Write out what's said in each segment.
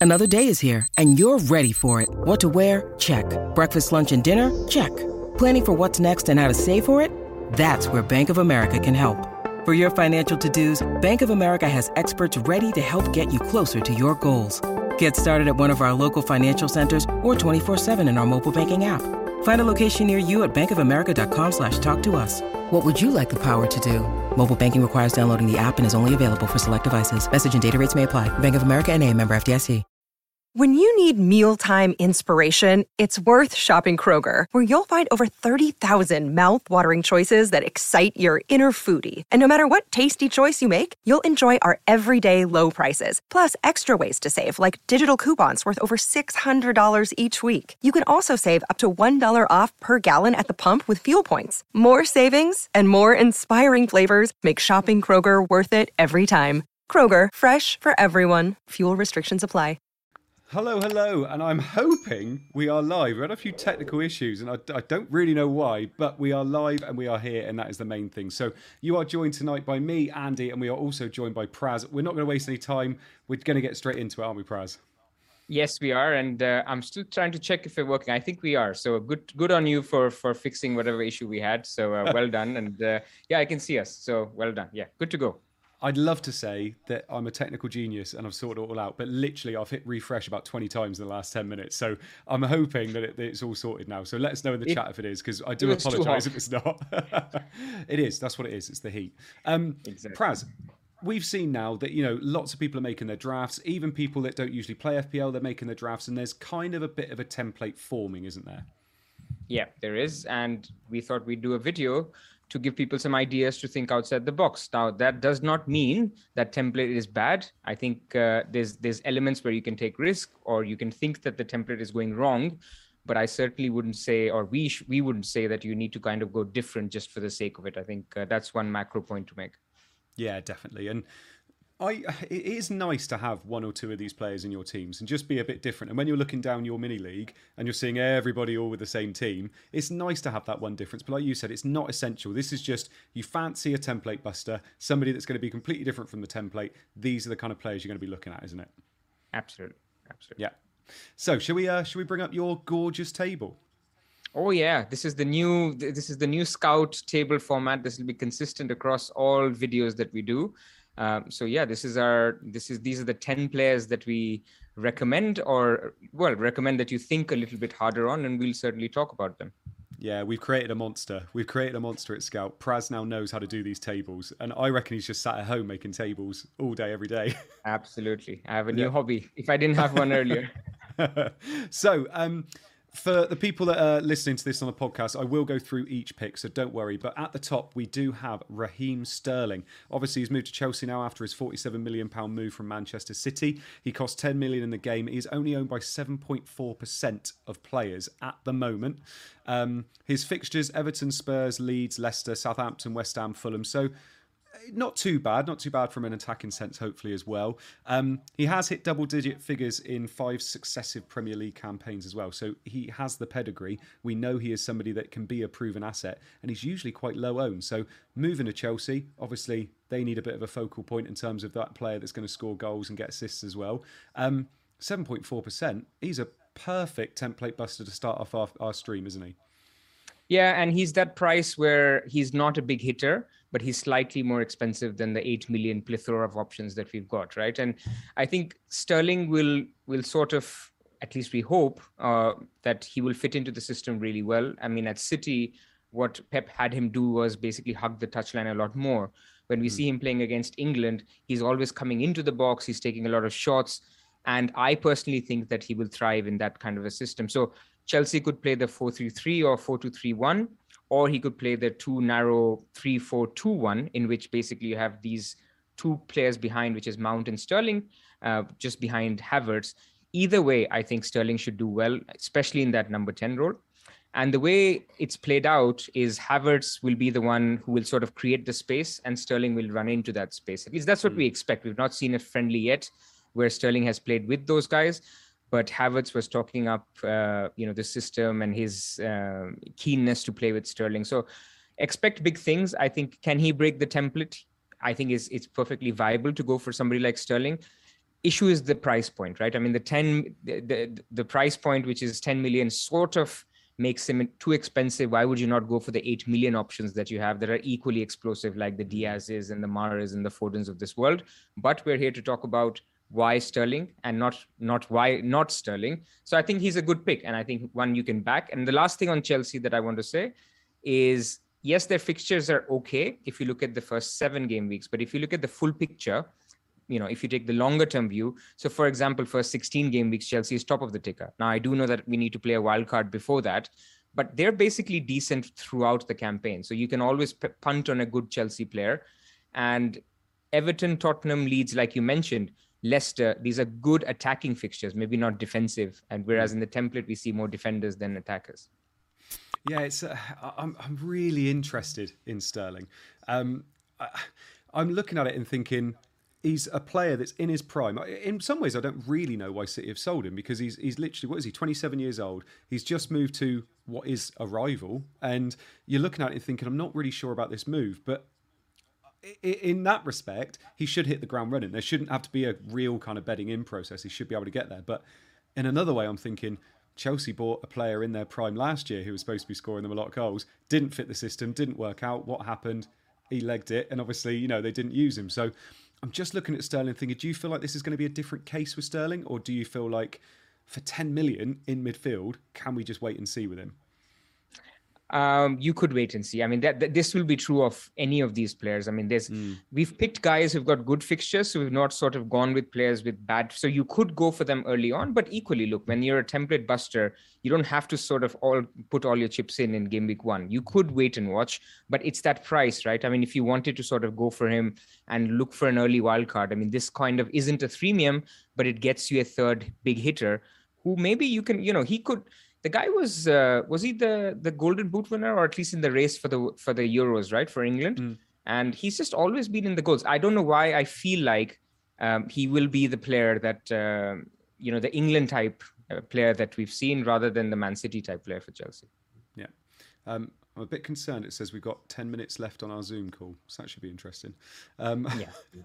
Another day is here, and you're ready for it. What to wear? Check. Breakfast, lunch, and dinner? Check. Planning for what's next and how to save for it? That's where Bank of America can help. For your financial to-dos, Bank of America has experts ready to help get you closer to your goals. Get started at one of our local financial centers or 24/7 in our mobile banking app. Find a location near you at bankofamerica.com/talktous. What would you like the power to do? Mobile banking requires downloading the app and is only available for select devices. Message and data rates may apply. Bank of America N.A., member FDIC. When you need mealtime inspiration, it's worth shopping Kroger, where you'll find over 30,000 mouth-watering choices that excite your inner foodie. And no matter what tasty choice you make, you'll enjoy our everyday low prices, plus extra ways to save, like digital coupons worth over $600 each week. You can also save up to $1 off per gallon at the pump with fuel points. More savings and more inspiring flavors make shopping Kroger worth it every time. Kroger, fresh for everyone. Fuel restrictions apply. Hello, and I'm hoping we are live. We had a few technical issues, and I don't really know why, but we are live and we are here, and that is the main thing. So you are joined tonight by me, Andy, and we are also joined by Praz. We're not going to waste any time. We're going to get straight into it, aren't we, Praz? Yes, we are, and I'm still trying to check if we're working. I think we are. So good on you for fixing whatever issue we had. So well done, and yeah, I can see us. So well done. Yeah, good to go. I'd love to say that I'm a technical genius and I've sorted it all out, but literally I've hit refresh about 20 times in the last 10 minutes. So I'm hoping that it's all sorted now. So let us know in the chat if it is, because I do apologise if it's not. It is. That's what it is. It's the heat. Exactly. Praz, we've seen now that, lots of people are making their drafts, even people that don't usually play FPL, they're making their drafts, and there's kind of a bit of a template forming, isn't there? Yeah, there is. And we thought we'd do a video to give people some ideas to think outside the box. Now, that does not mean that template is bad. I think there's elements where you can take risk, or you can think that the template is going wrong. But I certainly wouldn't say, or we wouldn't say that you need to kind of go different just for the sake of it. I think that's one macro point to make. Yeah, definitely. And it is nice to have one or two of these players in your teams and just be a bit different. And when you're looking down your mini league and you're seeing everybody all with the same team, it's nice to have that one difference. But like you said, it's not essential. This is just, you fancy a template buster, somebody that's going to be completely different from the template. These are the kind of players you're going to be looking at, isn't it? Absolutely. Yeah. So shall we bring up your gorgeous table? Oh yeah, this is the new Scout table format. This will be consistent across all videos that we do. So yeah, these are the 10 players that we recommend, recommend that you think a little bit harder on, and we'll certainly talk about them. Yeah, we've created a monster. At Scout. Praz now knows how to do these tables, and I reckon he's just sat at home making tables all day, every day. Absolutely. I have a new hobby, if I didn't have one earlier. So, for the people that are listening to this on the podcast, I will go through each pick, so don't worry. But at the top, we do have Raheem Sterling. Obviously, he's moved to Chelsea now after his £47 million move from Manchester City. He cost $10 million in the game. He's only owned by 7.4% of players at the moment. His fixtures, Everton, Spurs, Leeds, Leicester, Southampton, West Ham, Fulham. So not too bad from an attacking sense, hopefully, as well. He has hit double-digit figures in 5 successive Premier League campaigns as well, so he has the pedigree. We know he is somebody that can be a proven asset, and he's usually quite low-owned. So moving to Chelsea, obviously, they need a bit of a focal point in terms of that player that's going to score goals and get assists as well. 7.4%, he's a perfect template buster to start off our stream, isn't he? Yeah, and he's that price where he's not a big hitter, but he's slightly more expensive than the 8 million plethora of options that we've got, right? And I think Sterling will sort of, at least we hope, that he will fit into the system really well. I mean, at City, what Pep had him do was basically hug the touchline a lot more. When we see him playing against England, he's always coming into the box, he's taking a lot of shots, and I personally think that he will thrive in that kind of a system. So Chelsea could play the 4-3-3 or 4-2-3-1, or he could play the too narrow 3-4-2-1, in which basically you have these two players behind, which is Mount and Sterling, just behind Havertz. Either way, I think Sterling should do well, especially in that number 10 role. And the way it's played out is Havertz will be the one who will sort of create the space, and Sterling will run into that space. At least that's what we expect. We've not seen a friendly yet where Sterling has played with those guys. But Havertz was talking up, the system and his keenness to play with Sterling. So expect big things. I think, can he break the template? I think it's perfectly viable to go for somebody like Sterling. issue is the price point, right? I mean, the price point, which is 10 million, sort of makes him too expensive. Why would you not go for the 8 million options that you have that are equally explosive, like the Diaz's and the Mahrez and the Fodens of this world? But we're here to talk about why Sterling and not why not Sterling. So I think he's a good pick, and I think one you can back. And the last thing on Chelsea that I want to say is, yes, their fixtures are okay if you look at the first 7 game weeks, but if you look at the full picture, if you take the longer term view, so for example, first 16 game weeks, Chelsea is top of the ticker. Now, I do know that we need to play a wild card before that, but they're basically decent throughout the campaign. So you can always punt on a good Chelsea player. And Everton, Tottenham, Leeds, like you mentioned, Leicester, these are good attacking fixtures, maybe not defensive. And whereas in the template, we see more defenders than attackers. Yeah, I'm really interested in Sterling. I'm looking at it and thinking, he's a player that's in his prime. In some ways, I don't really know why City have sold him, because he's literally, what is he, 27 years old. He's just moved to what is a rival. And you're looking at it and thinking, I'm not really sure about this move. But in that respect, he should hit the ground running. There shouldn't have to be a real kind of bedding in process. He should be able to get there. But in another way, I'm thinking, Chelsea bought a player in their prime last year who was supposed to be scoring them a lot of goals, didn't fit the system, didn't work out. What happened? He legged it. And obviously, they didn't use him. So I'm just looking at Sterling thinking, do you feel like this is going to be a different case with Sterling? Or do you feel like for 10 million in midfield, can we just wait and see with him? You could wait and see. I mean, that this will be true of any of these players. I mean, we've picked guys who've got good fixtures, so we've not sort of gone with players with bad. So you could go for them early on, but equally, look, when you're a template buster, you don't have to sort of put all your chips in game week 1. You could wait and watch, but it's that price, right? I mean, if you wanted to sort of go for him and look for an early wild card, I mean, this kind of isn't a freemium, but it gets you a third big hitter who maybe you can, he could. The guy was he the Golden Boot winner, or at least in the race for the Euros, right, for England? And he's just always been in the goals. I don't know why I feel like he will be the player that the England type player that we've seen, rather than the Man City type player for Chelsea. Yeah, I'm a bit concerned. It says we've got 10 minutes left on our Zoom call, so that should be interesting. Yeah.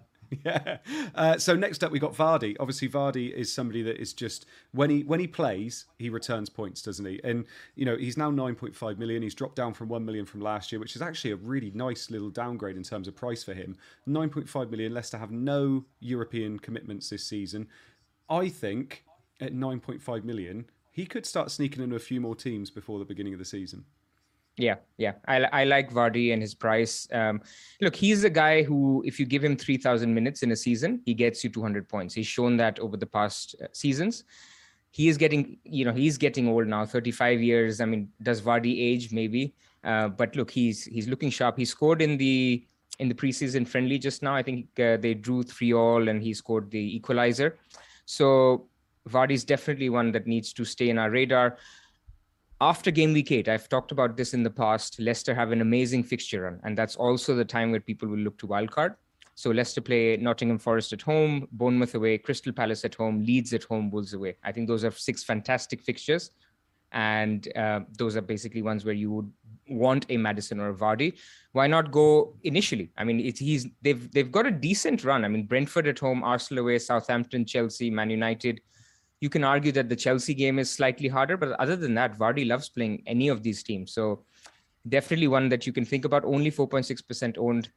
Yeah. So next up, we got Vardy. Obviously, Vardy is somebody that is just, when he plays, he returns points, doesn't he? And he's now 9.5 million. He's dropped down from 1 million from last year, which is actually a really nice little downgrade in terms of price for him. 9.5 million. Leicester have no European commitments this season. I think at 9.5 million, he could start sneaking into a few more teams before the beginning of the season. Yeah. I like Vardy and his price. Look, he's a guy who, if you give him 3,000 minutes in a season, he gets you 200 points. He's shown that over the past seasons. He is getting, he's getting old now, 35 years. I mean, does Vardy age? Maybe. But look, he's looking sharp. He scored in the preseason friendly just now. I think they drew 3-3 and he scored the equalizer. So Vardy's definitely one that needs to stay in our radar. After game week 8, I've talked about this in the past, Leicester have an amazing fixture run, and that's also the time where people will look to wildcard. So Leicester play Nottingham Forest at home, Bournemouth away, Crystal Palace at home, Leeds at home, Wolves away. I think those are 6 fantastic fixtures, and those are basically ones where you would want a Maddison or a Vardy. Why not go initially? I mean, they've got a decent run. I mean, Brentford at home, Arsenal away, Southampton, Chelsea, Man United. You can argue that the Chelsea game is slightly harder, but other than that, Vardy loves playing any of these teams. So definitely one that you can think about. Only 4.6% owned.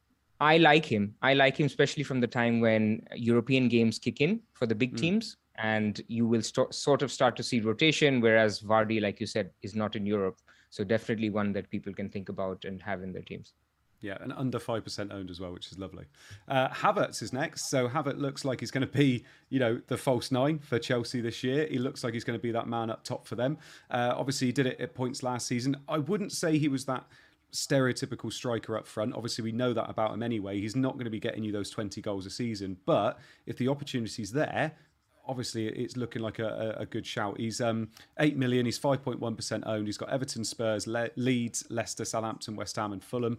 I like him, especially from the time when European games kick in for the big teams, and you will sort of start to see rotation, whereas Vardy, like you said, is not in Europe. So definitely one that people can think about and have in their teams. Yeah, and under 5% owned as well, which is lovely. Havertz is next. So Havertz looks like he's going to be, the false 9 for Chelsea this year. He looks like he's going to be that man up top for them. Obviously, he did it at points last season. I wouldn't say he was that stereotypical striker up front. Obviously, we know that about him anyway. He's not going to be getting you those 20 goals a season. But if the opportunity's there, obviously it's looking like a good shout. He's 8 million. He's 5.1% owned. He's got Everton, Spurs, Leeds, Leicester, Southampton, West Ham and Fulham.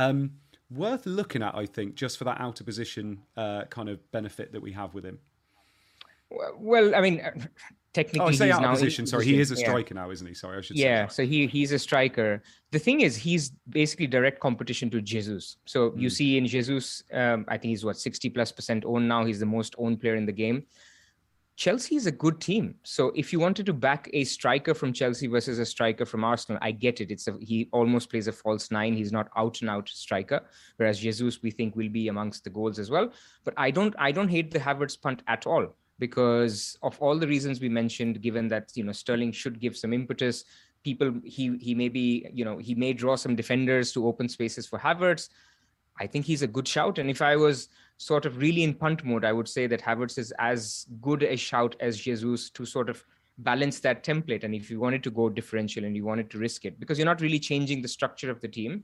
Worth looking at, I think, just for that out of position kind of benefit that we have with him. Well, I mean, Oh, I technically say he's out now of in position. Sorry, he is a striker now, isn't he? Sorry, I should say. Yeah, so he's a striker. The thing is, he's basically direct competition to Jesus. So you see in Jesus, I think he's 60+% owned now. He's the most owned player in the game. Chelsea is a good team. So if you wanted to back a striker from Chelsea versus a striker from Arsenal, I get it. He almost plays a false nine. He's not out and out striker. Whereas Jesus, we think, will be amongst the goals as well. But I don't hate the Havertz punt at all, because of all the reasons we mentioned, given that, Sterling should give some impetus. He may draw some defenders to open spaces for Havertz. I think he's a good shout. And if I was sort of really in punt mode, I would say that Havertz is as good a shout as Jesus to sort of balance that template. And if you wanted to go differential and you wanted to risk it, because you're not really changing the structure of the team,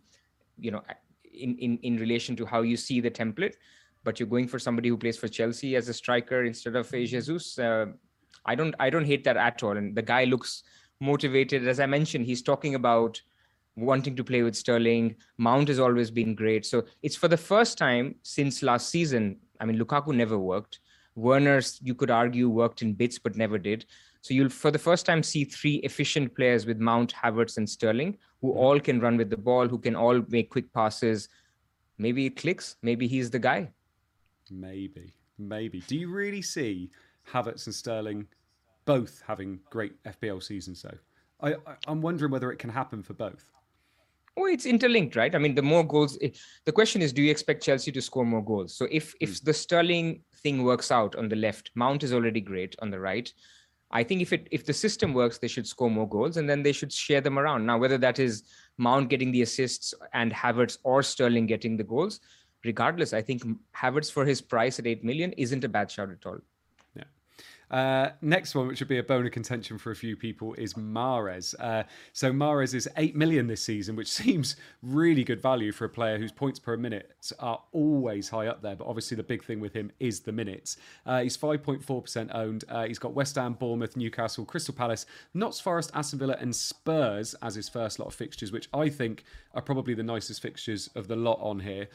in relation to how you see the template, but you're going for somebody who plays for Chelsea as a striker instead of a Jesus. I don't hate that at all. And the guy looks motivated. As I mentioned, he's talking about wanting to play with Sterling. Mount has always been great. So it's for the first time since last season. I mean, Lukaku never worked. Werner, you could argue, worked in bits, but never did. So you'll, for the first time, see three efficient players with Mount, Havertz, and Sterling, who all can run with the ball, who can all make quick passes. Maybe it clicks. Maybe he's the guy. Maybe. Do you really see Havertz and Sterling both having great FPL seasons, though? I'm wondering whether it can happen for both. Oh, it's interlinked, right? I mean, the more goals, the question is, do you expect Chelsea to score more goals? So if the Sterling thing works out on the left, Mount is already great on the right. I think if the system works, they should score more goals, and then they should share them around. Now, whether that is Mount getting the assists and Havertz or Sterling getting the goals, regardless, I think Havertz for his price at 8 million isn't a bad shout at all. Next one, which would be a bone of contention for a few people, is Mahrez. So Mahrez is 8 million this season, which seems really good value for a player whose points per minute are always high up there. But obviously the big thing with him is the minutes. He's 5.4% owned. He's got West Ham, Bournemouth, Newcastle, Crystal Palace, Notts Forest, Aston Villa and Spurs as his first lot of fixtures, which I think are probably the nicest fixtures of the lot on here.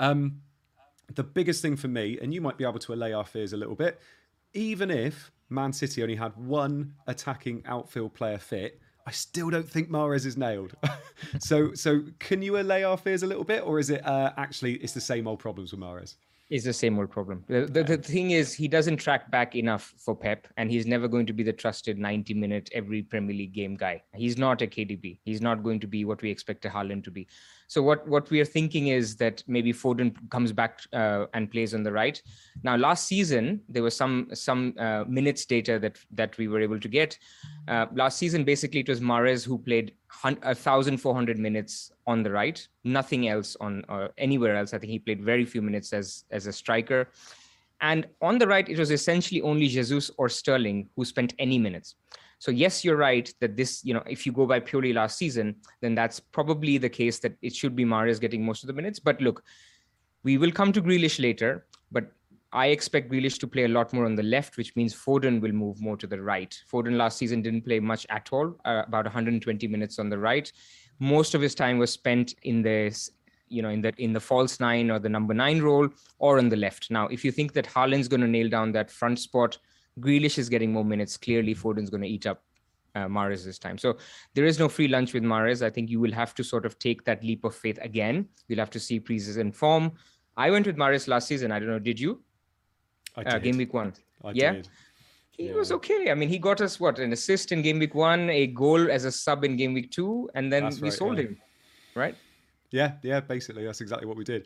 The biggest thing for me, and you might be able to allay our fears a little bit, even if Man City only had one attacking outfield player fit, I still don't think Mahrez is nailed. So can you allay our fears a little bit, or is it actually it's the same old problems with Mahrez? It's the same old problem. The thing is, he doesn't track back enough for Pep, and he's never going to be the trusted 90-minute every Premier League game guy. He's not a KDB. He's not going to be what we expect a Haaland to be. So what we are thinking is that maybe Foden comes back and plays on the right. Now, last season, there was some minutes data that we were able to get. Last season, basically, it was Mahrez who played 1,400 minutes on the right, nothing else on anywhere else. I think he played very few minutes as a striker. And on the right, it was essentially only Jesus or Sterling who spent any minutes. So yes, you're right that this, if you go by purely last season, then that's probably the case that it should be Mahrez getting most of the minutes. But look, we will come to Grealish later, but I expect Grealish to play a lot more on the left, which means Foden will move more to the right. Foden last season didn't play much at all, about 120 minutes on the right. Most of his time was spent in this, in the false nine or the number 9 role, or on the left. Now, if you think that Haaland's going to nail down that front spot, Grealish is getting more minutes. Clearly, Foden's going to eat up Mahrez this time. So there is no free lunch with Mahrez. I think you will have to sort of take that leap of faith again. You'll have to see pre-season form. I went with Mahrez last season. I don't know, did you? I did. Game week 1. I did. He was okay. I mean, he got us an assist in game week 1, a goal as a sub in game week 2, and then we sold him, right? Yeah, basically that's exactly what we did.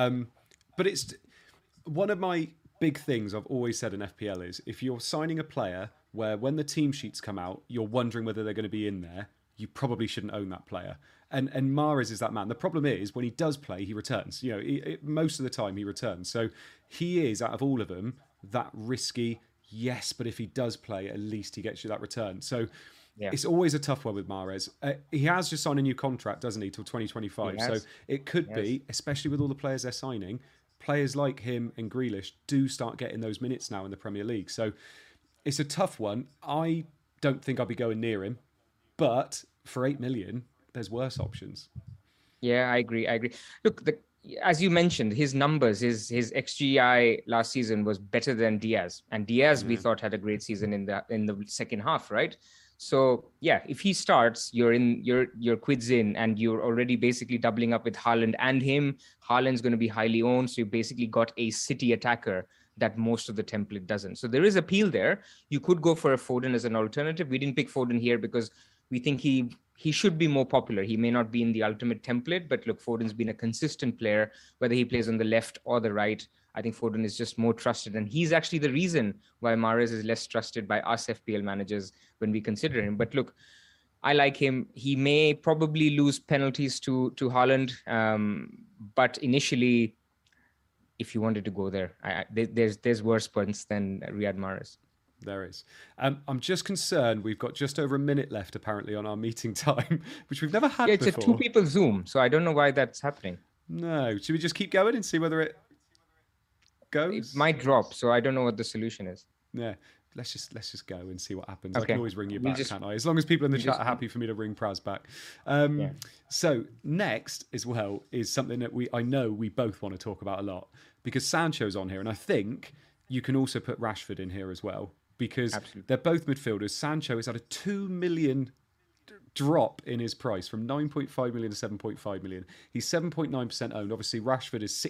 But it's one of my big things I've always said in FPL is if you're signing a player where when the team sheets come out, you're wondering whether they're going to be in there, you probably shouldn't own that player. And Mahrez is that man. The problem is when he does play, he returns. Most of the time he returns. So he is, out of all of them, that risky. Yes, but if he does play, at least he gets you that return. So it's always a tough one with Mahrez. He has just signed a new contract, doesn't he, till 2025. So it could be, especially with all the players they're signing, players like him and Grealish do start getting those minutes now in the Premier League. So it's a tough one. I don't think I'll be going near him. But for 8 million, there's worse options. Yeah, I agree. Look, as you mentioned, his numbers, his XGI last season was better than Diaz, and Diaz we thought had a great season in the second half, right? So yeah, if he starts, you're quids in, and you're already basically doubling up with Haaland and him. Haaland's going to be highly owned, so you basically got a City attacker that most of the template doesn't. So there is appeal there. You could go for a Foden as an alternative. We didn't pick Foden here because we think he should be more popular. He may not be in the ultimate template, but look, Foden's been a consistent player, whether he plays on the left or the right. I think Foden is just more trusted, and he's actually the reason why Mahrez is less trusted by us FPL managers when we consider him. But look, I like him. He may probably lose penalties to Haaland, but initially, if you wanted to go there, there's worse points than Riyad Mahrez. There is. I'm just concerned we've got just over a minute left, apparently, on our meeting time, which we've never had before. It's a two-people Zoom, so I don't know why that's happening. No. Should we just keep going and see whether it goes? It might drop, so I don't know what the solution is. Yeah. Let's just go and see what happens. Okay. I can always ring you back, can't I? As long as people in the chat are happy for me to ring Praz back. So next as well is something that I know we both want to talk about a lot, because Sancho's on here, and I think you can also put Rashford in here as well, because they're both midfielders. Sancho has had a 2 million drop in his price from 9.5 million to 7.5 million. He's 7.9% owned. Obviously, Rashford is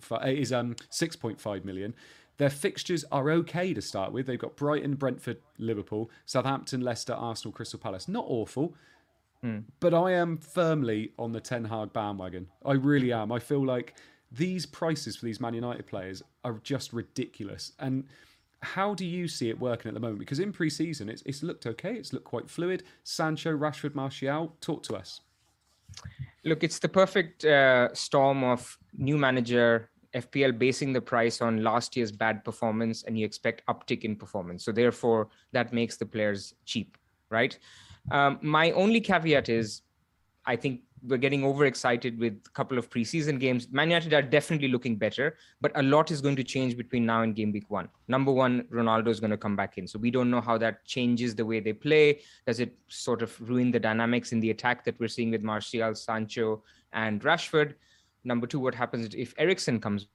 6.5 million. Their fixtures are okay to start with. They've got Brighton, Brentford, Liverpool, Southampton, Leicester, Arsenal, Crystal Palace. Not awful, but I am firmly on the Ten Hag bandwagon. I really am. I feel like these prices for these Man United players are just ridiculous. And how do you see it working at the moment? Because in pre-season, it's looked okay. It's looked quite fluid. Sancho, Rashford, Martial, talk to us. Look, it's the perfect storm of new manager, FPL basing the price on last year's bad performance, and you expect uptick in performance. So therefore, that makes the players cheap, right? My only caveat is, I think we're getting overexcited with a couple of preseason games. Man United are definitely looking better, but a lot is going to change between now and game week 1. Number one, Ronaldo is going to come back in. So we don't know how that changes the way they play. Does it sort of ruin the dynamics in the attack that we're seeing with Martial, Sancho, and Rashford? Number two, what happens if Eriksen comes?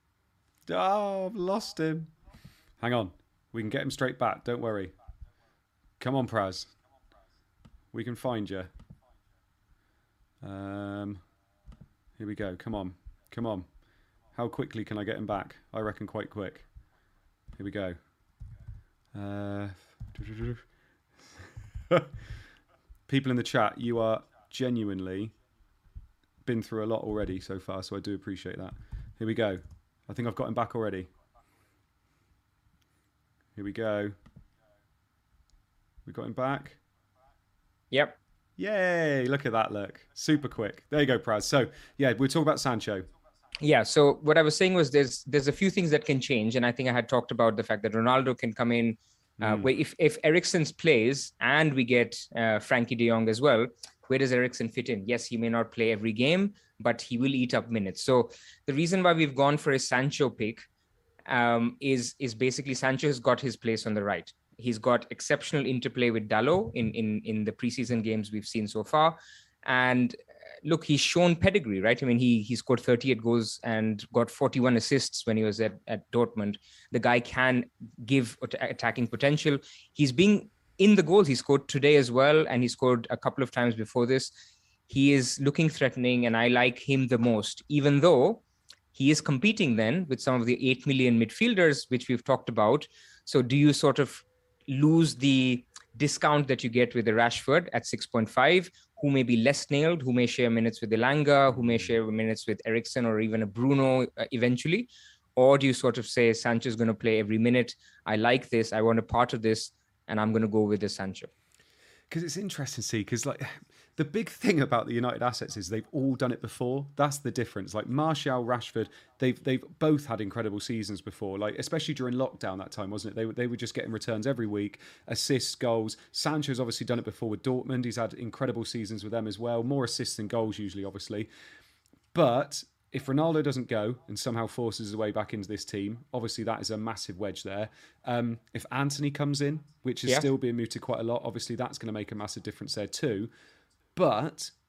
Oh, I've lost him. Hang on. We can get him straight back. Don't worry. Come on, Praz. We can find you. Here we go. Come on. Come on. How quickly can I get him back? I reckon quite quick. Here we go. People in the chat, you are genuinely been through a lot already so far, so I do appreciate that. Here we go. I think I've got him back already. Here we go. We got him back. Yep. Yay, look at that, look. Super quick. There you go, Praz. So, yeah, we're talking about Sancho. Yeah, so what I was saying was there's a few things that can change, and I think I had talked about the fact that Ronaldo can come in. Where if Eriksen plays and we get Frankie de Jong as well, where does Eriksen fit in? Yes, he may not play every game, but he will eat up minutes. So the reason why we've gone for a Sancho pick is basically Sancho has got his place on the right. He's got exceptional interplay with Dalot in the preseason games we've seen so far. And look, he's shown pedigree, right? I mean, he scored 38 goals and got 41 assists when he was at Dortmund. The guy can give attacking potential. He's being in the goals. He scored today as well, and he scored a couple of times before this. He is looking threatening, and I like him the most, even though he is competing then with some of the 8 million midfielders, which we've talked about. So do you sort of lose the discount that you get with the Rashford at 6.5, who may be less nailed, who may share minutes with Elanga, who may share minutes with Eriksen or even a Bruno eventually? Or do you sort of say, Sancho's going to play every minute? I like this. I want a part of this, and I'm going to go with the Sancho. Because it's interesting to see, because like the big thing about the United assets is they've all done it before. That's the difference. Like Martial, Rashford, they've both had incredible seasons before. Like especially during lockdown that time, wasn't it? They were just getting returns every week, assists, goals. Sancho's obviously done it before with Dortmund. He's had incredible seasons with them as well. More assists than goals usually, obviously. But if Ronaldo doesn't go and somehow forces his way back into this team, obviously that is a massive wedge there. If Antony comes in, which is still being mooted quite a lot, obviously that's going to make a massive difference there too. But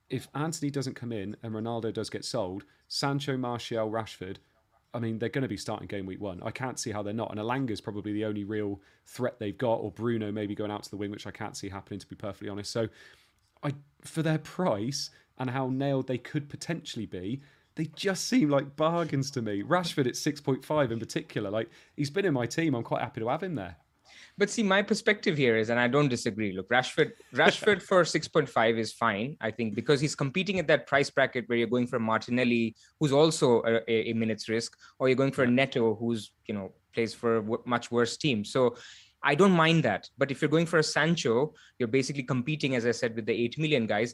if Antony doesn't come in and Ronaldo does get sold, Sancho, Martial, Rashford, I mean, they're going to be starting game week 1. I can't see how they're not. And Elanga's probably the only real threat they've got, or Bruno maybe going out to the wing, which I can't see happening, to be perfectly honest. So for their price and how nailed they could potentially be, they just seem like bargains to me. Rashford at 6.5 in particular, like, he's been in my team. I'm quite happy to have him there. But see, my perspective here is, and I don't disagree. Look, Rashford for 6.5 is fine, I think, because he's competing at that price bracket where you're going for Martinelli, who's also a minutes risk, or you're going for a Neto, who's, plays for a much worse team. So I don't mind that. But if you're going for a Sancho, you're basically competing, as I said, with the 8 million guys.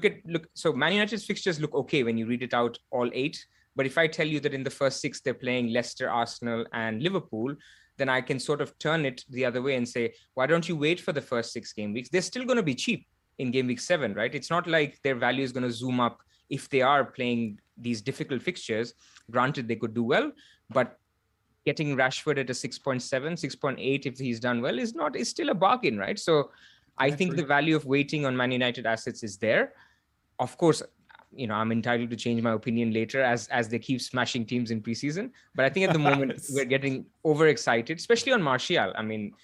So Man United's fixtures look okay when you read it out, all 8. But if I tell you that in the first 6, they're playing Leicester, Arsenal, and Liverpool, then I can sort of turn it the other way and say, why don't you wait for the first 6 game weeks? They're still going to be cheap in game week 7, right? It's not like their value is going to zoom up if they are playing these difficult fixtures. Granted, they could do well, but getting Rashford at a 6.7, 6.8, if he's done well, is still a bargain, right? So I think the value of waiting on Man United assets is there. Of course, I'm entitled to change my opinion later as they keep smashing teams in preseason. But I think at the moment we're getting overexcited, especially on Martial. I mean,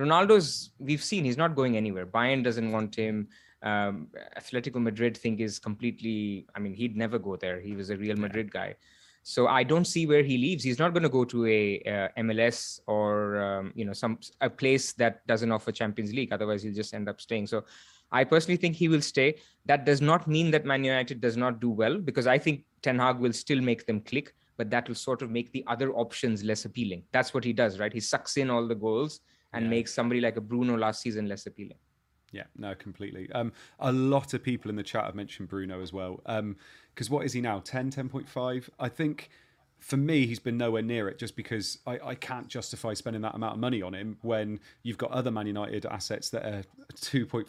we've seen he's not going anywhere. Bayern doesn't want him. Atletico Madrid think is completely, he'd never go there. He was a Real Madrid guy. So I don't see where he leaves. He's not going to go to a MLS or, a place that doesn't offer Champions League. Otherwise, he'll just end up staying. So I personally think he will stay. That does not mean that Man United does not do well, because I think Ten Hag will still make them click, but that will sort of make the other options less appealing. That's what he does, right? He sucks in all the goals and makes somebody like a Bruno last season less appealing. Yeah, no, completely. A lot of people in the chat have mentioned Bruno as well. Because what is he now? 10.5? I think for me, he's been nowhere near it, just because I can't justify spending that amount of money on him when you've got other Man United assets that are 2.5,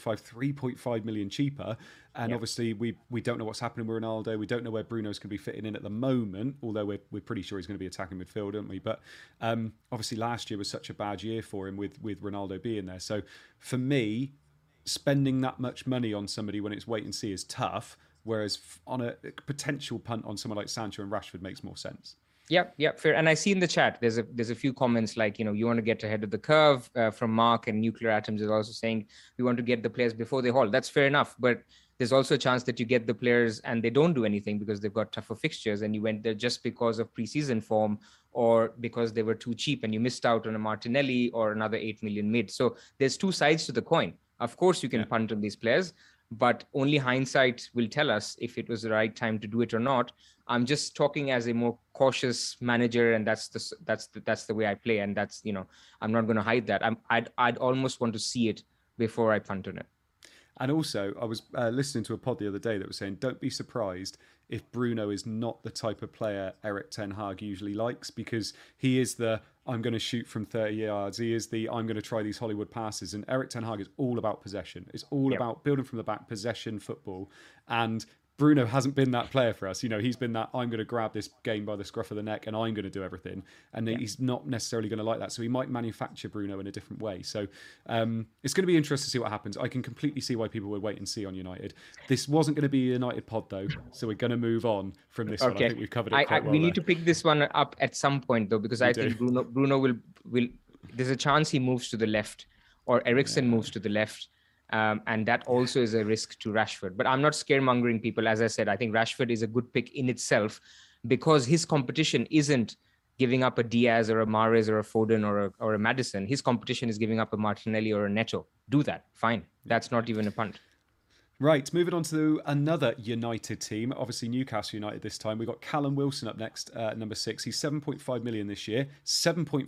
3.5 million cheaper. And obviously, we don't know what's happening with Ronaldo. We don't know where Bruno's going to be fitting in at the moment, although we're pretty sure he's going to be attacking midfield, aren't we? But obviously, last year was such a bad year for him with Ronaldo being there. So for me, spending that much money on somebody when it's wait and see is tough, whereas on a potential punt on someone like Sancho and Rashford makes more sense. Yeah, fair. And I see in the chat, there's a few comments like, you want to get ahead of the curve from Mark, and Nuclear Atoms is also saying we want to get the players before they haul. That's fair enough. But there's also a chance that you get the players and they don't do anything because they've got tougher fixtures, and you went there just because of preseason form or because they were too cheap and you missed out on a Martinelli or another 8 million mid. So there's two sides to the coin. Of course, you can punt on these players, but only hindsight will tell us if it was the right time to do it or not. I'm just talking as a more cautious manager, and that's the way I play, and that's, I'm not going to hide that. I'd almost want to see it before I punt on it. And also, I was listening to a pod the other day that was saying, don't be surprised if Bruno is not the type of player Erik Ten Hag usually likes, because he is I'm going to shoot from 30 yards. He is I'm going to try these Hollywood passes. And Erik Ten Hag is all about possession. It's all about building from the back, possession football. And Bruno hasn't been that player for us. He's been that I'm going to grab this game by the scruff of the neck and I'm going to do everything. And he's not necessarily going to like that. So he might manufacture Bruno in a different way. So it's going to be interesting to see what happens. I can completely see why people would wait and see on United. This wasn't going to be a United pod though. So we're going to move on from this one. I think we've covered it quite well. We need to pick this one up at some point though, because I think Bruno will there's a chance he moves to the left, or Eriksen moves to the left. And that also is a risk to Rashford. But I'm not scaremongering people. As I said, I think Rashford is a good pick in itself because his competition isn't giving up a Diaz or a Mahrez or a Foden or a Maddison. His competition is giving up a Martinelli or a Neto. Do that. Fine. That's not even a punt. Right, moving on to another United team, obviously Newcastle United this time. We've got Callum Wilson up next, number 6. He's 7.5 million this year, 7.5%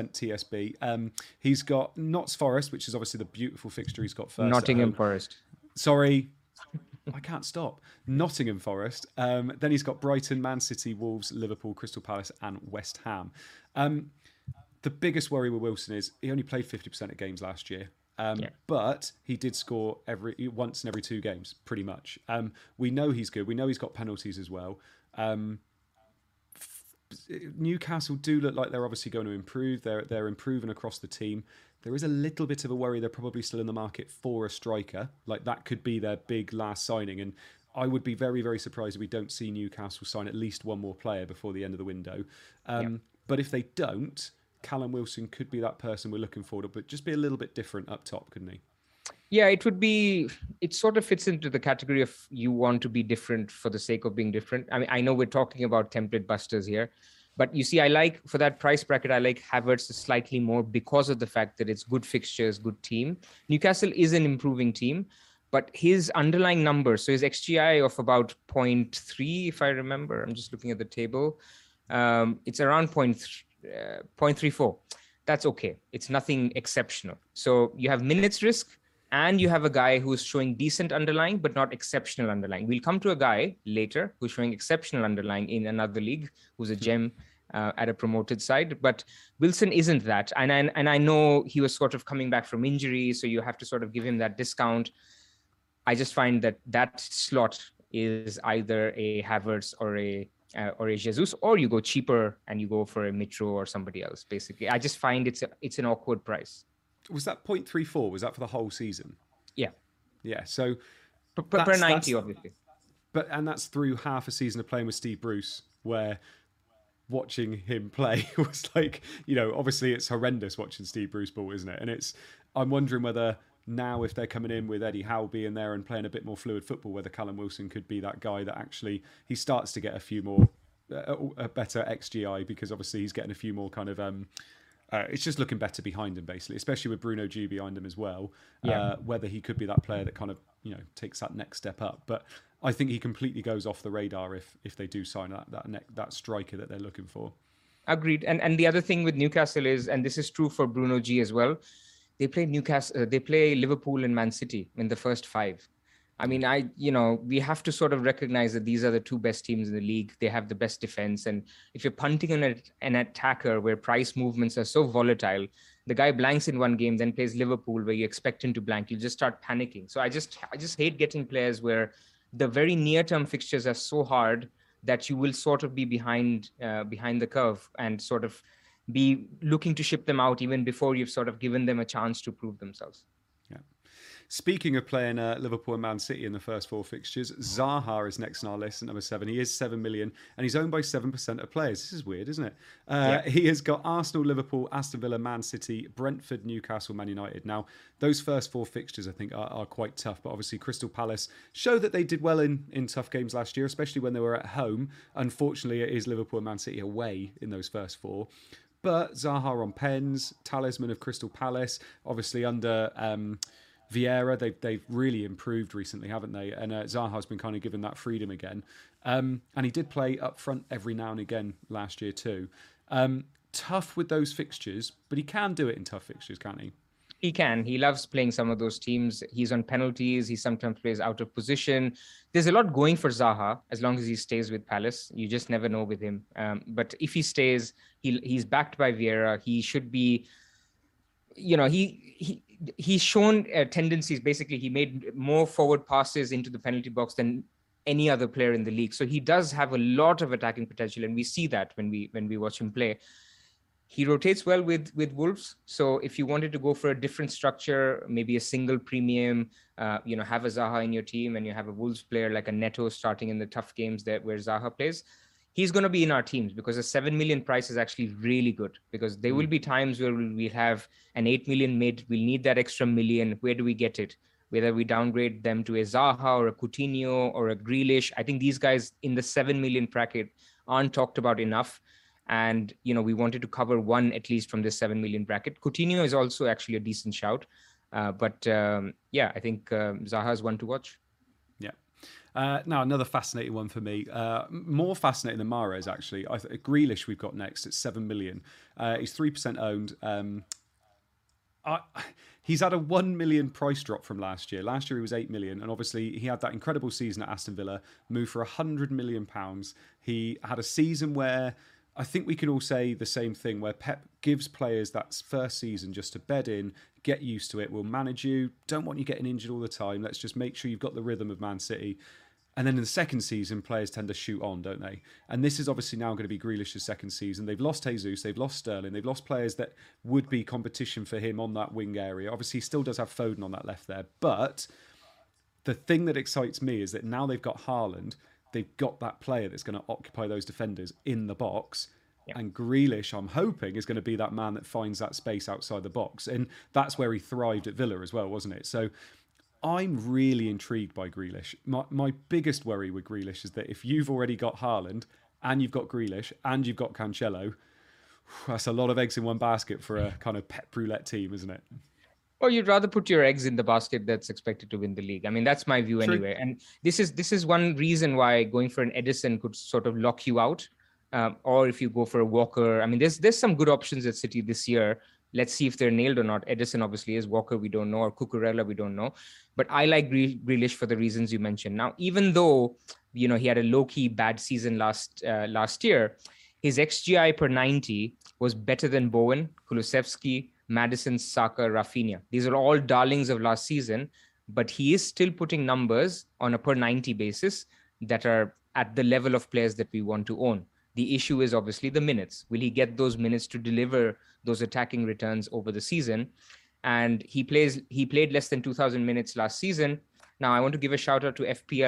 TSB. He's got Notts Forest, which is obviously the beautiful fixture he's got first. Nottingham Forest. Sorry, I can't stop. Nottingham Forest. Then he's got Brighton, Man City, Wolves, Liverpool, Crystal Palace and West Ham. The biggest worry with Wilson is he only played 50% of games last year. But he did score once in every 2 games, pretty much. We know he's good. We know he's got penalties as well. Newcastle do look like they're obviously going to improve. They're improving across the team. There is a little bit of a worry they're probably still in the market for a striker. Like that could be their big last signing. And I would be very, very surprised if we don't see Newcastle sign at least one more player before the end of the window. But if they don't, Callum Wilson could be that person we're looking for, but just be a little bit different up top, couldn't he? Yeah, it sort of fits into the category of you want to be different for the sake of being different. I mean, I know we're talking about template busters here, but you see, for that price bracket, I like Havertz slightly more because of the fact that it's good fixtures, good team. Newcastle is an improving team, but his underlying numbers, so his XGI of about 0.3, if I remember, I'm just looking at the table. It's around 0.34. That's okay. It's nothing exceptional. So you have minutes risk, and you have a guy who's showing decent underlying, but not exceptional underlying. We'll come to a guy later who's showing exceptional underlying in another league, who's a gem at a promoted side. But Wilson isn't that. And I know he was sort of coming back from injury, so you have to sort of give him that discount. I just find that slot is either a Havertz or a Jesus, or you go cheaper and you go for a Mitro or somebody else. Basically, I just find it's an awkward price. Was that 0.34? Was that for the whole season? Yeah. Yeah. So per 90, obviously. And that's through half a season of playing with Steve Bruce, where watching him play was like, obviously it's horrendous watching Steve Bruce ball, isn't it? And I'm wondering whether now, if they're coming in with Eddie Howby in there and playing a bit more fluid football, whether Callum Wilson could be that guy that actually he starts to get a few more, a better XGI, because obviously he's getting a few more kind of, it's just looking better behind him, basically, especially with Bruno G behind him as well. Yeah. Whether he could be that player that kind of, takes that next step up. But I think he completely goes off the radar if they do sign that striker that they're looking for. Agreed. And the other thing with Newcastle is, and this is true for Bruno G as well, they play Liverpool and Man City in the first 5. I mean, we have to sort of recognize that these are the 2 best teams in the league. They have the best defense. And if you're punting on an attacker where price movements are so volatile, the guy blanks in one game, then plays Liverpool where you expect him to blank, you just start panicking. So I just hate getting players where the very near-term fixtures are so hard that you will sort of be behind the curve and sort of be looking to ship them out even before you've sort of given them a chance to prove themselves. Yeah. Speaking of playing Liverpool and Man City in the first 4 fixtures, Zaha is next on our list at number 7. He is 7 million and he's owned by 7% of players. This is weird, isn't it? He has got Arsenal, Liverpool, Aston Villa, Man City, Brentford, Newcastle, Man United. Now, those first 4 fixtures, I think, are quite tough. But obviously, Crystal Palace show that they did well in tough games last year, especially when they were at home. Unfortunately, it is Liverpool and Man City away in those first 4. But Zaha on pens, talisman of Crystal Palace, obviously under Vieira, they've really improved recently, haven't they? And Zaha's been kind of given that freedom again. And he did play up front every now and again last year too. Tough with those fixtures, but he can do it in tough fixtures, can't he? He can. He loves playing some of those teams. He's on penalties. He sometimes plays out of position. There's a lot going for Zaha as long as he stays with Palace. You just never know with him. But if he stays, he's backed by Vieira. He should be, he's shown tendencies. Basically, he made more forward passes into the penalty box than any other player in the league. So he does have a lot of attacking potential, and we see that when we watch him play. He rotates well with Wolves. So if you wanted to go for a different structure, maybe a single premium, have a Zaha in your team and you have a Wolves player like a Neto starting in the tough games where Zaha plays, he's going to be in our teams because a 7 million price is actually really good, because there will be times where we'll have an 8 million mid. We'll need that extra million. Where do we get it? Whether we downgrade them to a Zaha or a Coutinho or a Grealish. I think these guys in the 7 million bracket aren't talked about enough. And, we wanted to cover one at least from this 7 million bracket. Coutinho is also actually a decent shout. I think Zaha is one to watch. Yeah. Now, another fascinating one for me. More fascinating than Mahrez, actually. Grealish we've got next at 7 million. He's 3% owned. He's had a 1 million price drop from last year. Last year he was 8 million, and obviously he had that incredible season at Aston Villa, moved for £100 million. He had a season where I think we can all say the same thing, where Pep gives players that first season just to bed in, get used to it, we'll manage you, don't want you getting injured all the time, let's just make sure you've got the rhythm of Man City. And then in the second season, players tend to shoot on, don't they? And this is obviously now going to be Grealish's second season. They've lost Jesus, they've lost Sterling, they've lost players that would be competition for him on that wing area. Obviously, he still does have Foden on that left there, but the thing that excites me is that now they've got Haaland, they've got that player that's going to occupy those defenders in the box. Yeah. And Grealish, I'm hoping, is going to be that man that finds that space outside the box. And that's where he thrived at Villa as well, wasn't it? So I'm really intrigued by Grealish. My biggest worry with Grealish is that if you've already got Haaland and you've got Grealish and you've got Cancelo, that's a lot of eggs in one basket for a kind of Pep roulette team, isn't it? Or you'd rather put your eggs in the basket that's expected to win the league. I mean, that's my view anyway. And this is one reason why going for an Edison could sort of lock you out. Or if you go for a Walker, I mean, there's some good options at City this year. Let's see if they're nailed or not. Edison obviously is. Walker, we don't know. Or Cucurella, we don't know. But I like Grealish for the reasons you mentioned. Now, even though, he had a low-key bad season last year, his XGI per 90 was better than Bowen, Kulusevski, Maddison, Saka, Rafinha. These are all darlings of last season, but he is still putting numbers on a per 90 basis that are at the level of players that we want to own. The issue is obviously the minutes. Will he get those minutes to deliver those attacking returns over the season? And he played less than 2,000 minutes last season. Now, I want to give a shout out to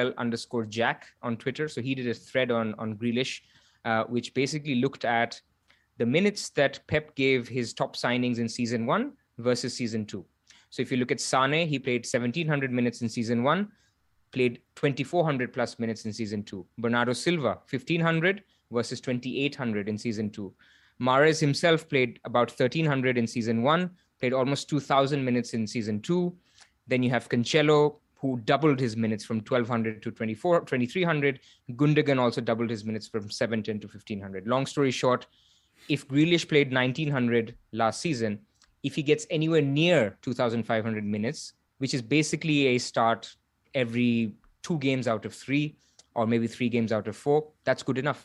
FPL_Jack on Twitter. So he did a thread on Grealish, which basically looked at the minutes that Pep gave his top signings in season 1 versus season 2. So if you look at Sane, he played 1,700 minutes in season 1, played 2,400 plus minutes in season 2. Bernardo Silva, 1,500 versus 2,800 in season 2. Mahrez himself played about 1,300 in season 1, played almost 2,000 minutes in season 2. Then you have Cancelo, who doubled his minutes from 1,200 to 2,300. Gundogan also doubled his minutes from 710 to 1,500. Long story short, if Grealish played 1,900 last season, if he gets anywhere near 2,500 minutes, which is basically a start every 2 games out of 3, or maybe 3 games out of 4, that's good enough.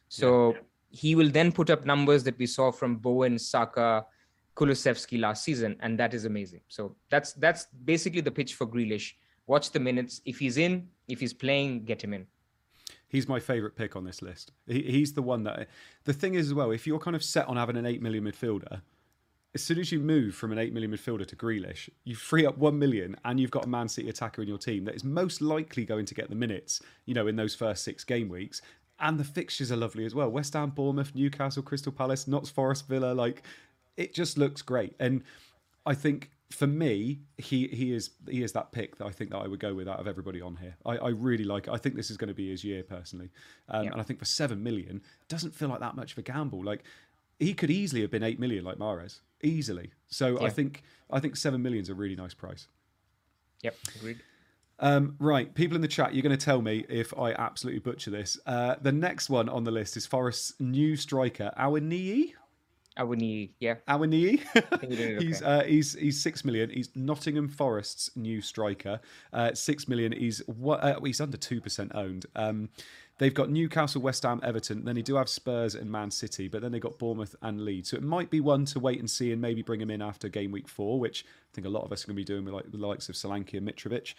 So he will then put up numbers that we saw from Bowen, Saka, Kulusevski last season, and that is amazing. So that's basically the pitch for Grealish. Watch the minutes. If he's in, if he's playing, get him in. He's my favourite pick on this list. He's the one that... The thing is as well, if you're kind of set on having an 8 million midfielder, as soon as you move from an 8 million midfielder to Grealish, you free up 1 million and you've got a Man City attacker in your team that is most likely going to get the minutes, in those first 6 game weeks. And the fixtures are lovely as well. West Ham, Bournemouth, Newcastle, Crystal Palace, Notts Forest, Villa. It just looks great. And I think for me, he is that pick that I think that I would go with out of everybody on here. I really like it. I think this is going to be his year personally. And I think for 7 million, it doesn't feel like that much of a gamble. He could easily have been 8 million like Mahrez. Easily. So I think 7 million is a really nice price. Yep, agreed. Right, people in the chat, you're going to tell me if I absolutely butcher this. The next one on the list is Forest's new striker, Awoniyi. Awoniyi, yeah. Awoniyi. Okay. He's 6 million. He's Nottingham Forest's new striker. 6 million. He's under 2% owned. They've got Newcastle, West Ham, Everton. Then they do have Spurs and Man City, but then they've got Bournemouth and Leeds. So it might be one to wait and see and maybe bring him in after game week 4, which I think a lot of us are going to be doing with the likes of Solanke and Mitrovic.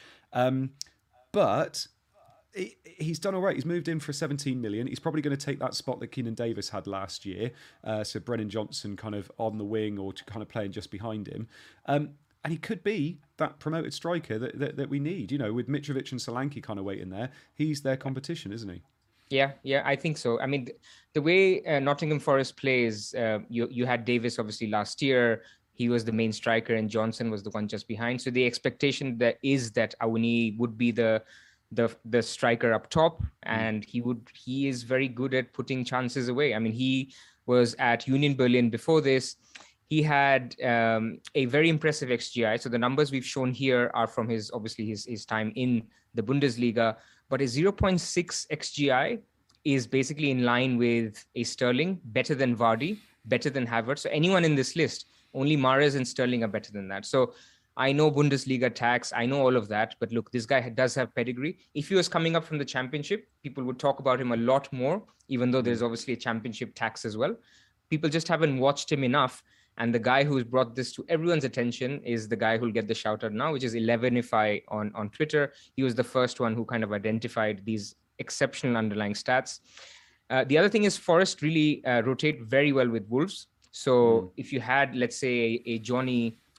But he's done all right. He's moved in for 17 million. He's probably going to take that spot that Keenan Davis had last year. So Brennan Johnson kind of on the wing or kind of playing just behind him. And he could be that promoted striker that we need. With Mitrovic and Solanke kind of waiting there, he's their competition, isn't he? Yeah, I think so. I mean, the way Nottingham Forest plays, you had Davis obviously last year. He was the main striker and Johnson was the one just behind. So the expectation that Awoniyi would be the striker up top, and he is very good at putting chances away. I mean, he was at Union Berlin before this. He had a very impressive XGI. So the numbers we've shown here are from his time in the Bundesliga, but his 0.6 XGI is basically in line with a Sterling, better than Vardy, better than Havertz. So anyone in this list, only Mahrez and Sterling are better than that. So I know Bundesliga tax, I know all of that, but look, this guy does have pedigree. If he was coming up from the championship, people would talk about him a lot more, even though there's obviously a championship tax as well. People just haven't watched him enough. And the guy who's brought this to everyone's attention is the guy who'll get the shout out now, which is 11ify on Twitter. He was the first one who kind of identified these exceptional underlying stats. The other thing is Forest really rotate very well with Wolves. So if you had, let's say, a Johnny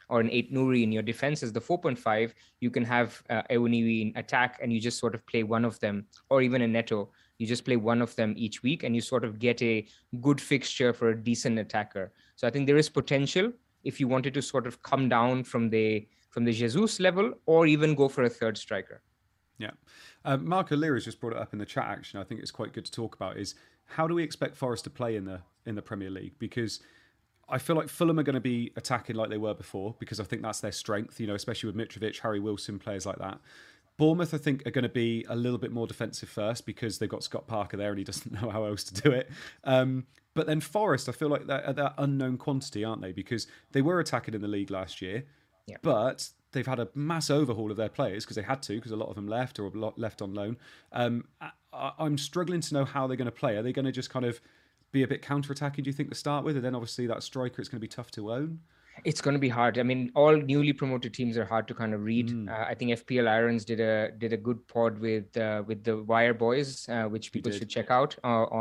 or an 8 Nuri in your defense as the 4.5, you can have Ewoniwi in attack, and you just sort of play one of them, or even a Neto. You just play one of them each week, and you sort of get a good fixture for a decent attacker. So I think there is potential if you wanted to sort of come down from the Jesus level, or even go for a third striker. Yeah. Marco Lira's just brought it up in the chat, actually. I think it's quite good to talk about is how do we expect Forest to play in the Premier League? Because I feel like Fulham are going to be attacking like they were before, because I think that's their strength, especially with Mitrovic, Harry Wilson, players like that. Bournemouth, I think, are going to be a little bit more defensive first because they've got Scott Parker there and he doesn't know how else to do it. But then Forest, I feel like they're at that unknown quantity, aren't they? Because they were attacking in the league last year, but they've had a mass overhaul of their players because they had to, because a lot of them left or left on loan. I'm struggling to know how they're going to play. Are they going to just kind of be a bit counter-attacking, do you think, to start with? And then obviously that striker, it's going to be tough to own. It's going to be hard. I mean, all newly promoted teams are hard to kind of read. I think FPL Irons did a good pod with the Wire Boys, which people should check out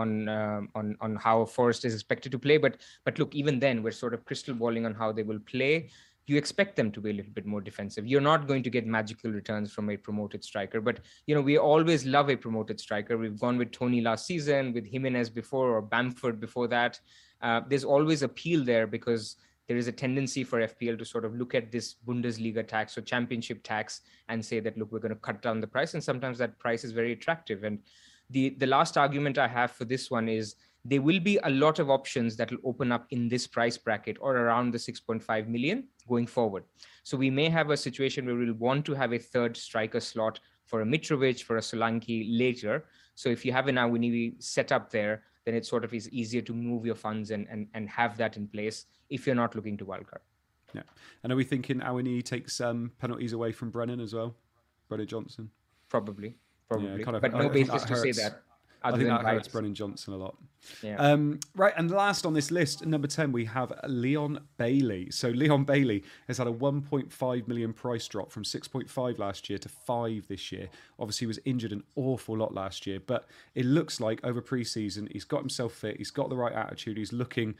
on how Forest is expected to play. But look, even then, we're sort of crystal balling on how they will play. You expect them to be a little bit more defensive. You're not going to get magical returns from a promoted striker, but we always love a promoted striker. We've gone with Tony last season, with Jimenez before, or Bamford before that. There's always appeal there because there is a tendency for FPL to sort of look at this Bundesliga tax or championship tax and say that, look, we're going to cut down the price. And sometimes that price is very attractive. And the last argument I have for this one is there will be a lot of options that will open up in this price bracket or around the 6.5 million going forward. So we may have a situation where we'll want to have a third striker slot for a Mitrovic, for a Solanke later. So if you have an Awoniyi set up there, then it sort of is easier to move your funds and have that in place if you're not looking to wildcard. Yeah. And are we thinking Awoniyi takes penalties away from Brennan as well? Brennan Johnson? Probably. Yeah, but no basis to say that. I think that hurts Brennan Johnson a lot. Yeah. Right, and last on this list, number 10, we have Leon Bailey. So Leon Bailey has had a 1.5 million price drop from 6.5 last year to 5 this year. Obviously, he was injured an awful lot last year, but it looks like over pre-season, he's got himself fit, he's got the right attitude, he's looking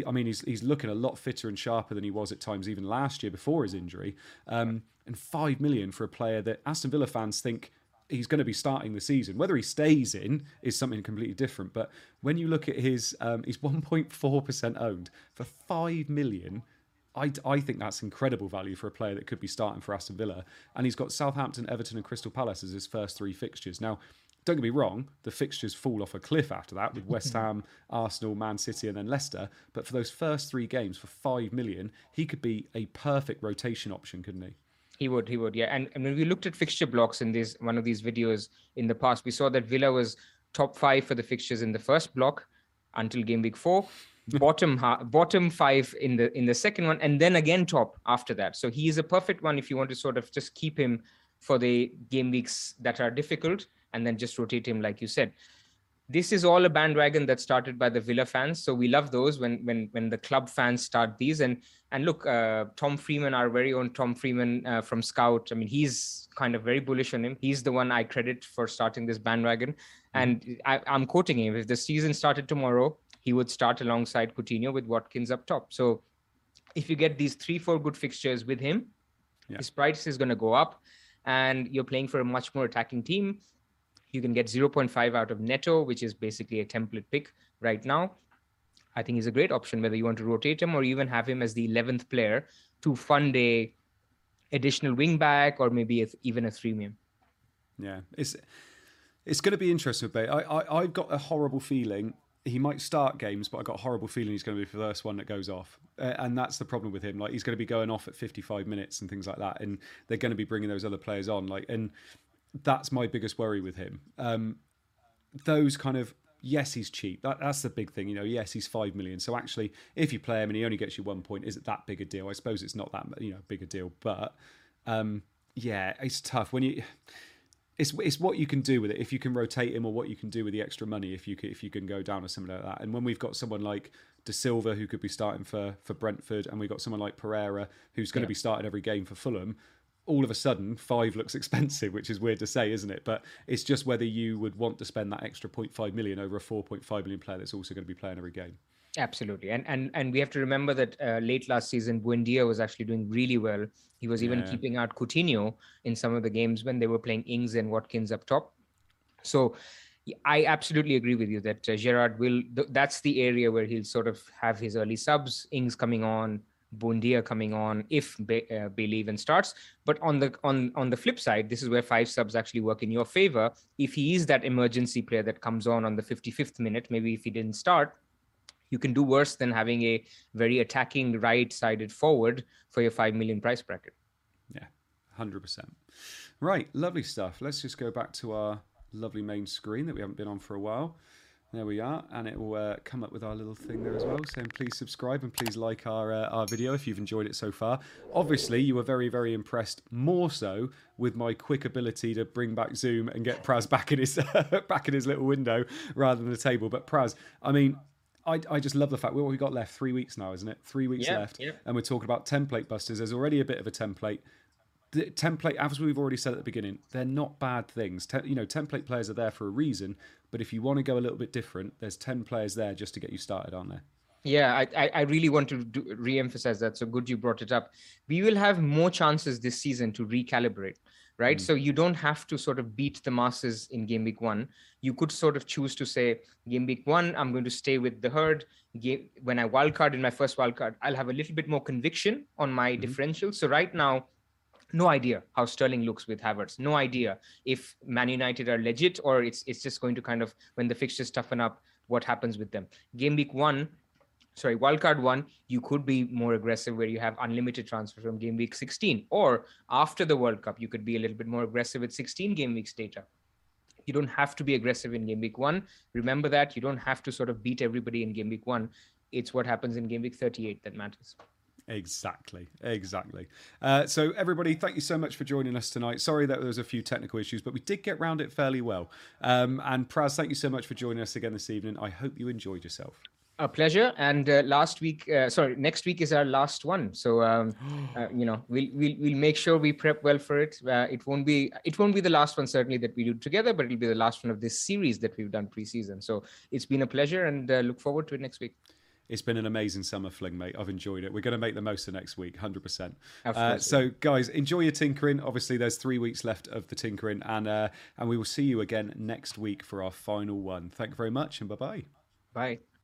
a lot fitter and sharper than he was at times even last year before his injury. And 5 million for a player that Aston Villa fans think he's going to be starting the season. Whether he stays in is something completely different. But when you look at he's 1.4% owned for 5 million, I think that's incredible value for a player that could be starting for Aston Villa. And he's got Southampton, Everton and Crystal Palace as his first 3 fixtures. Now, don't get me wrong, the fixtures fall off a cliff after that with West Ham, Arsenal, Man City and then Leicester. But for those first 3 games for 5 million, he could be a perfect rotation option, couldn't he? He would, yeah. And when we looked at fixture blocks in one of these videos in the past, we saw that Villa was top 5 for the fixtures in the first block until game week 4, bottom 5 in the second one, and then again top after that. So he is a perfect one if you want to sort of just keep him for the game weeks that are difficult and then just rotate him, like you said. This is all a bandwagon that started by the Villa fans. So we love those when the club fans start these. And look, Tom Freeman, our very own Tom Freeman from Scout, I mean, he's kind of very bullish on him. He's the one I credit for starting this bandwagon. And I'm quoting him. If the season started tomorrow, he would start alongside Coutinho with Watkins up top. So if you get these 3-4 good fixtures with him, his price is going to go up. And you're playing for a much more attacking team. You can get 0.5 out of Neto, which is basically a template pick right now. I think he's a great option, whether you want to rotate him or even have him as the 11th player to fund a additional wing back or maybe even a freemium. Yeah, it's going to be interesting with Bay. I've got a horrible feeling he might start games, but I've got a horrible feeling he's going to be the first one that goes off. And that's the problem with him. Like, he's going to be going off at 55 minutes and things like that. And they're going to be bringing those other players on. And that's my biggest worry with him. Those kind of, yes, he's cheap. That's the big thing. Yes, he's 5 million. So actually, if you play him and he only gets you 1 point, is it that big a deal? I suppose it's not that big a deal. But yeah, it's tough when you. It's what you can do with it, if you can rotate him, or what you can do with the extra money if you can go down or something like that. And when we've got someone like De Silva who could be starting for Brentford, and we've got someone like Pereira who's going to be starting every game for Fulham, all of a sudden 5 looks expensive, which is weird to say, isn't it? But it's just whether you would want to spend that extra 0.5 million over a 4.5 million player that's also going to be playing every game. Absolutely. And we have to remember that late last season, Buendia was actually doing really well. He was even keeping out Coutinho in some of the games when they were playing Ings and Watkins up top. So I absolutely agree with you that Gerrard will, that's the area where he'll sort of have his early subs, Ings coming on, Buendia coming on if Bailey even starts. But on the flip side, this is where 5 subs actually work in your favor. If he is that emergency player that comes on the 55th minute, maybe if he didn't start, you can do worse than having a very attacking right-sided forward for your 5 million price bracket. Yeah, 100%. Right, lovely stuff. Let's just go back to our lovely main screen that we haven't been on for a while. There we are, and it will come up with our little thing there as well, saying please subscribe and please like our video if you've enjoyed it so far. Obviously, you were very, very impressed, more so with my quick ability to bring back Zoom and get Praz back in his back in his little window rather than the table. But Praz, I mean, I just love the fact we got left 3 weeks now, isn't it? 3 weeks left, and we're talking about template busters. There's already a bit of a template. The template, as we've already said at the beginning, they're not bad things. Template players are there for a reason, but if you want to go a little bit different, there's 10 players there just to get you started, aren't there? Yeah, I really want to re-emphasize that. So good you brought it up. We will have more chances this season to recalibrate, right? So you don't have to sort of beat the masses in game week 1. You could sort of choose to say, game week 1, I'm going to stay with the herd. When I wildcard in my first wildcard, I'll have a little bit more conviction on my differential. So right now, no idea how Sterling looks with Havertz. No idea if Man United are legit or it's just going to kind of, when the fixtures toughen up, what happens with them. Game week 1, wildcard 1, you could be more aggressive where you have unlimited transfer from game week 16. Or after the World Cup, you could be a little bit more aggressive with 16 game weeks data. You don't have to be aggressive in game week 1. Remember that. You don't have to sort of beat everybody in game week 1. It's what happens in game week 38 that matters. Exactly. So everybody, thank you so much for joining us tonight. Sorry that there was a few technical issues, but we did get round it fairly well. And Praz, thank you so much for joining us again this evening. I hope you enjoyed yourself. A pleasure. And next week is our last one. So we'll make sure we prep well for it. It won't be the last one certainly that we do together, but it'll be the last one of this series that we've done preseason. So it's been a pleasure, and look forward to it next week. It's been an amazing summer fling, mate. I've enjoyed it. We're going to make the most of next week, 100%. So, guys, enjoy your tinkering. Obviously, there's 3 weeks left of the tinkering, and we will see you again next week for our final one. Thank you very much, and bye-bye. Bye.